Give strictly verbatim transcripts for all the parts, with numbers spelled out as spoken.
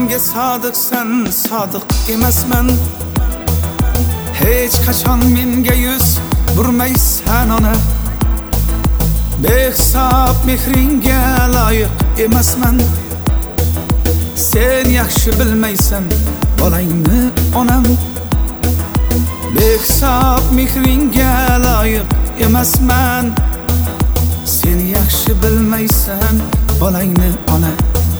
menga sodiqsan, sodiq emasman. Hech qachon menga yuz burmaysan ona. Behisob mehringga loyiq emasman. Sen yaxshi bilmaysan bolangni onam. Behisob mehringga loyiq emasman. Sen yaxshi bilmaysan bolangni ona.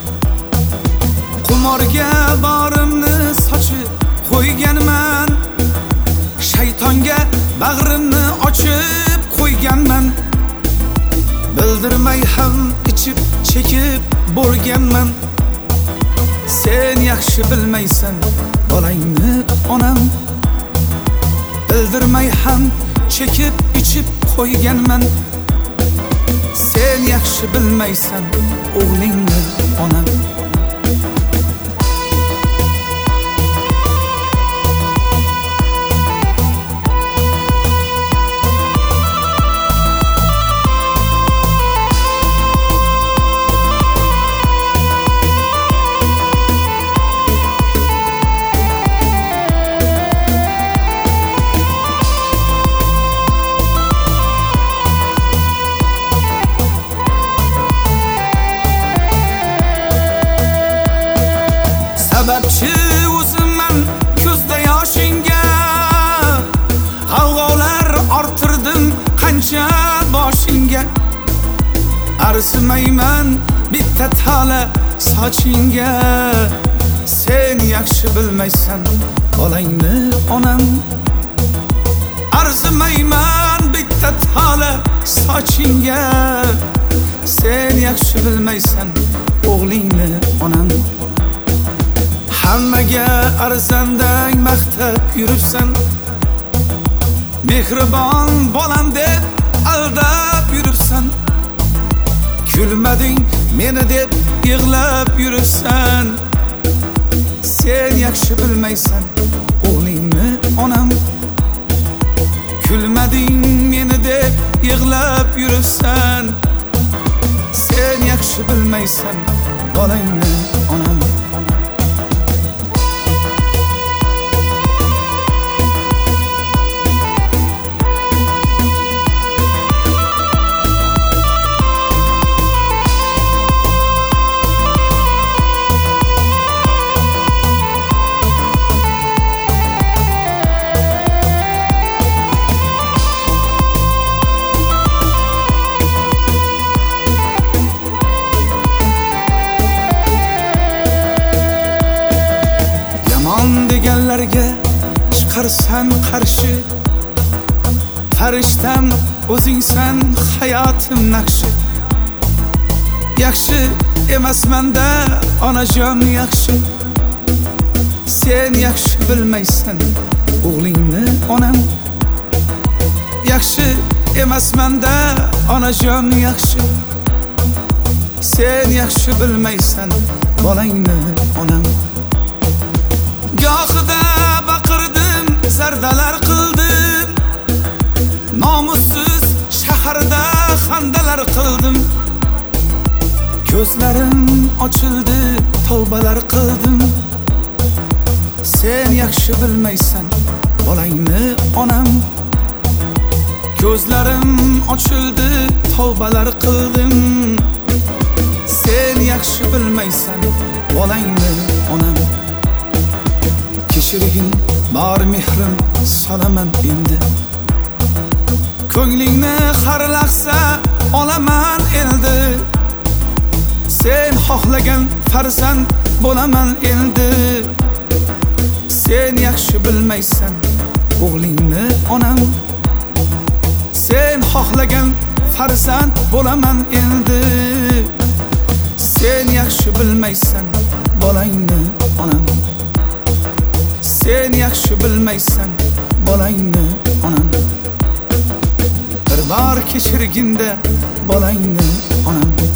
Qumorga borimni sochib qo'yganman. Shaytonga bag'rimni ochib qo'yganman. Bildirmay ham ichib chekib bo'lganman. Sen yaxshi bilmaysan bolangni onam. Bildirmay ham chekib ichib qo'yganman. Sen yaxshi bilmaysan o'g'lingni onam. Sababchi o'zimman ko'zda yoshingga. G'avg'olar orttirdim qancha boshingga. Arzimayman bitta tala sochingga. Sen yaxshi bilmaysan bolangni onam. Arzimayman bitta tala sochingga. Sen yaxshi bilmaysan o'g'lingni onam. Hammaga arzandang maqtab yuribsan. Mehribon bolam deb aldab yuribsan. Kulmading meni deb yig'lab yuribsan. Sen yaxshi bilmaysan o'g'lingni onam. Kulmading meni deb yig'lab yuribsan. Sen yaxshi bilmaysan bolangni onam. Deganlarga chiqarsan qarshi. Farishtam o'zingsan hayotim naqshi. Yaxshi emasmanda onajon yaxshi. Sen yaxshi bilmaysan o'g'lingni onam. Yaxshi emasmanda onajon yaxshi. Sen yaxshi bilmaysan bolangni onam. Gohida baqirdim, zardalar qildim. Nomussiz shaharda xandalar qildim. Ko'zlarim ochildi, tavbalar qildim. Sen yaxshi bilmaysan bolangni onam. Ko'zlarim ochildi, tavbalar qildim. Sen yaxshi bilmaysan bolangni onam. Kechirgin bor mehrim solaman endi. Ko'nglingni har lahza olaman endi. Sen xohlagan farzand bo'laman endi. Sen yaxshi bilmaysan o'g'lingni onam. Sen xohlagan farzand bo'laman endi. Sen yaxshi bilmaysan bolangni onam. Sen yaxshi bilmaysan bolangni onam. Bir bor kechirginda bolangni onam.